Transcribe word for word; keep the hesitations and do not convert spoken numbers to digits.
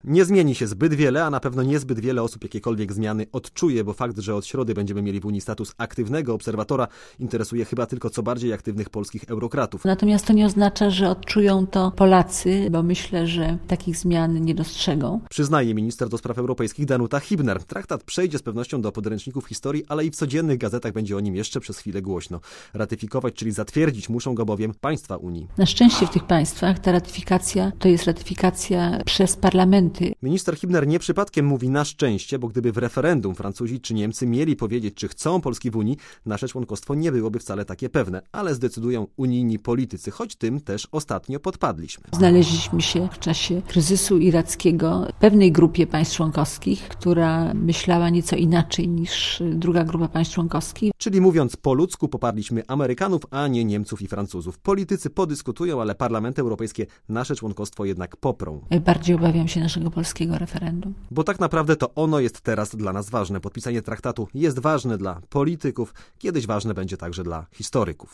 Nie zmieni się zbyt wiele, a na pewno niezbyt wiele osób jakiekolwiek zmiany odczuje, bo fakt, że od środy będziemy mieli w Unii status aktywnego obserwatora, interesuje chyba tylko co bardziej aktywnych polskich eurokratów. Natomiast to nie oznacza, że odczują to Polacy, bo myślę, że takich zmian nie dostrzegą. Przyznaje minister do spraw europejskich Danuta Hübner. Traktat przejdzie z pewnością do podręczników historii, ale i w codziennych gazetach będzie o nim jeszcze przez chwilę głośno. Ratyfikować, czyli zatwierdzić muszą go bowiem państwa Unii. Na szczęście w tych państwach ta ratyfikacja to jest ratyfikacja przez parlamenty. Minister Hübner nie przypadkiem mówi na szczęście, bo gdyby w referendum Francuzi czy Niemcy mieli powiedzieć, czy chcą Polski w Unii, nasze członkostwo nie byłoby wcale takie pewne, ale zdecydują unijni politycy, choć tym też ostatnio podpadliśmy. Znaleźliśmy się w czasie kryzysu irackiego w pewnej grupie państw członkowskich, która myślała nieco inaczej niż druga grupa państw członkowskich. Czyli mówiąc po ludzku, poparliśmy Amerykanów, a nie Niemców i Francuzów. Politycy podyskutują, ale parlamenty europejskie nasze członkostwo jednak poprą. Bardziej obawiam się naszego polskiego referendum. Bo tak naprawdę to ono jest teraz dla nas ważne. Podpisanie traktatu jest ważne dla polityków, kiedyś ważne będzie także dla historyków.